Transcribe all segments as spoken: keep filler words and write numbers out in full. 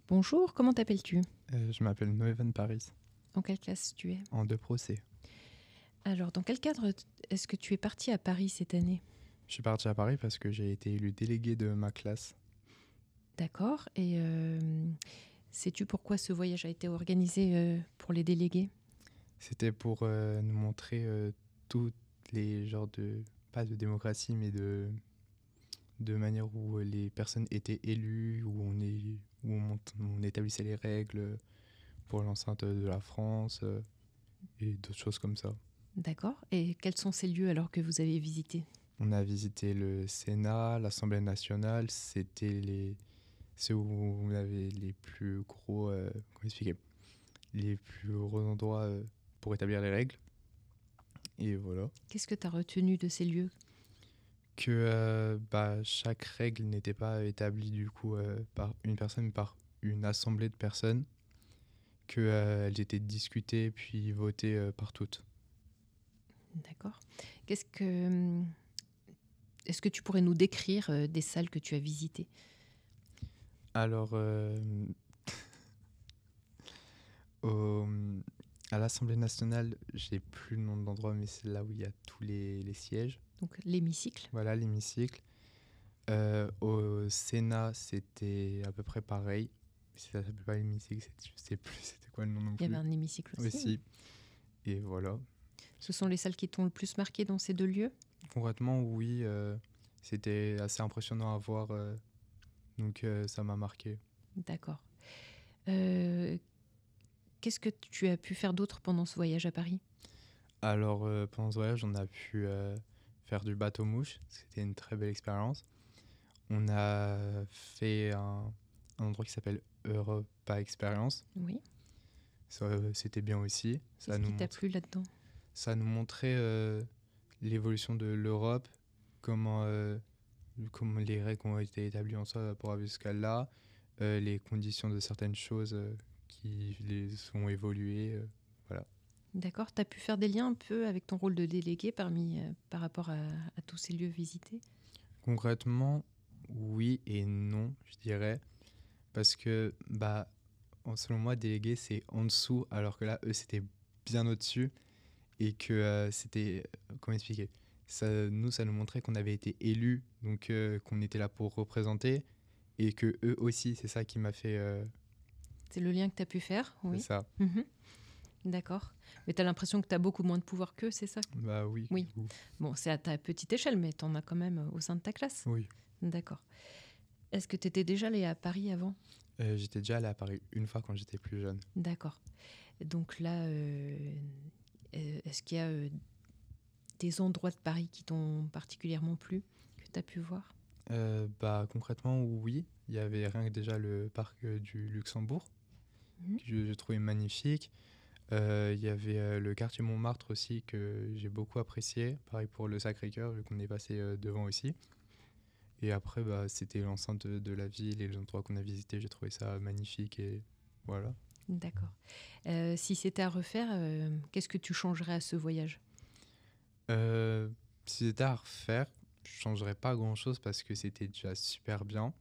Bonjour, comment t'appelles-tu? Euh, je m'appelle Noéven Paris, En quelle classe tu es? en deux pro C. Alors, dans quel cadre t- est-ce que tu es parti à Paris cette année? Je suis parti à Paris parce que j'ai été élu délégué de ma classe. D'accord. Et euh, sais-tu pourquoi ce voyage a été organisé euh, pour les délégués? C'était pour euh, nous montrer euh, tous les genres de, pas de démocratie, mais de, de manière où les personnes étaient élues, où on, est, où on, monte- on établissait les règles pour l'enceinte de la France euh, et d'autres choses comme ça. D'accord. Et quels sont ces lieux alors que vous avez visités? On a visité le Sénat, l'Assemblée nationale, c'était les ceux où on avait les plus gros, euh, comment expliquer, les plus gros endroits euh, pour établir les règles. Et voilà. Qu'est-ce que tu as retenu de ces lieux? Que euh, bah, chaque règle n'était pas établie du coup euh, par une personne, mais par une assemblée de personnes. Qu'elles euh, étaient discutées puis votées euh, par toutes. D'accord. Qu'est-ce que, hum, est-ce que tu pourrais nous décrire euh, des salles que tu as visitées? Alors, euh, au- à l'Assemblée nationale, j'ai plus le nom de l'endroit, mais c'est là où il y a tous les, les sièges. Donc, l'hémicycle. Voilà, l'hémicycle. Euh, au Sénat, c'était à peu près pareil. Ça s'appelle pas l'hémicycle, c'est- je sais plus c'était quoi le nom non Il y avait plus. un hémicycle aussi. Aussi. Et voilà. Ce sont les salles qui t'ont le plus marqué dans ces deux lieux? Concrètement, oui, euh, c'était assez impressionnant à voir. euh, donc euh, ça m'a marqué. D'accord. Euh, Qu'est-ce que tu as pu faire d'autre pendant ce voyage à Paris? Alors euh, pendant ce voyage, on a pu euh, faire du bateau-mouche. C'était une très belle expérience. On a fait un, un endroit qui s'appelle Europa Experience. Oui. Ça, euh, c'était bien aussi. Ça Qu'est-ce nous qui t'a montre plu là-dedans? Ça nous montrait euh, l'évolution de l'Europe, comment, euh, comment les règles ont été établies en soi pour arriver jusqu'à là, euh, les conditions de certaines choses euh, qui les ont évoluées. euh, voilà. D'accord. Tu as pu faire des liens un peu avec ton rôle de délégué parmi, euh, par rapport à, à tous ces lieux visités? Concrètement, oui et non, je dirais, parce que bah, en- selon moi, délégué, c'est en dessous, alors que là, eux, c'était bien au-dessus, et que euh, c'était, euh, comment expliquer ça, nous, ça nous montrait qu'on avait été élus, donc euh, qu'on était là pour représenter, et que eux aussi, c'est ça qui m'a fait, euh, C'est le lien que tu as pu faire? c'est Oui. ça. Mhm. D'accord. Mais tu as l'impression que tu as beaucoup moins de pouvoir qu'eux, c'est ça? Bah oui. Oui. du coup. Bon, c'est à ta petite échelle, mais tu en as quand même euh, au sein de ta classe. Oui. D'accord. Est-ce que tu étais déjà allé à Paris avant? Euh, j'étais déjà allé à Paris une fois quand j'étais plus jeune. D'accord. Donc là, euh, euh, est-ce qu'il y a euh, des endroits de Paris qui t'ont particulièrement plu, que tu as pu voir? Euh, bah concrètement, oui. Il y avait rien que déjà le parc euh, du Luxembourg, Mhm. que je, je trouvais magnifique. Euh, Il y avait euh, le quartier Montmartre aussi que j'ai beaucoup apprécié. Pareil pour le Sacré-Cœur, vu qu'on est passé euh, devant aussi. Et après, bah, c'était l'enceinte de, de la ville et les endroits qu'on a visités. J'ai trouvé ça magnifique et voilà. D'accord. Euh, si c'était à refaire, euh, qu'est-ce que tu changerais à ce voyage? Euh, si c'était à refaire, je changerais pas grand-chose parce que c'était déjà super bien.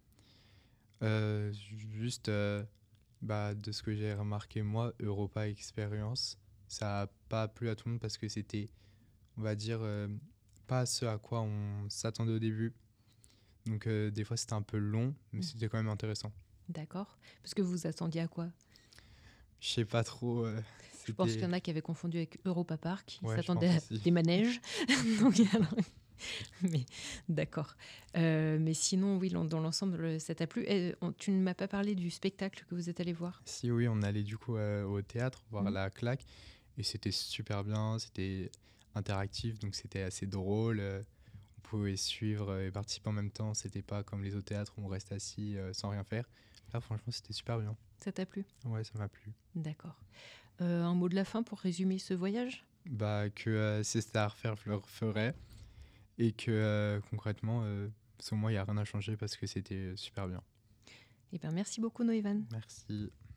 Euh, juste, euh, bah, de ce que j'ai remarqué moi, Europa Experience, ça a pas plu à tout le monde parce que c'était, on va dire, euh, pas ce à quoi on s'attendait au début. Donc euh, des fois c'était un peu long, mais Mm. c'était quand même intéressant. D'accord. Parce que vous vous attendiez à quoi? Je sais pas trop. euh, Je pense c'était... qu'il y en a qui avaient confondu avec Europa Park. Ils Ouais, je s'attendaient pense à aussi. des manèges. Donc, alors, mais d'accord. Euh, mais sinon, oui, dans dans l'ensemble, ça t'a plu. Et, on- tu ne m'as pas parlé du spectacle que vous êtes allé voir. Si oui, on allait du coup euh, au théâtre voir Mhm. la claque et c'était super bien, c'était interactif donc c'était assez drôle. euh, on pouvait suivre euh, et participer en même temps, c'était pas comme les autres théâtres où on reste assis euh, sans rien faire. Là franchement c'était super bien. Ça t'a plu? Ouais, ça m'a plu. D'accord. Euh, un mot de la fin pour résumer ce voyage? Bah que euh, si c'était à refaire, je le referais et que euh, concrètement, euh, selon moi, il n'y a rien à changer parce que c'était super bien. Eh bien, merci beaucoup, Noévan. Merci.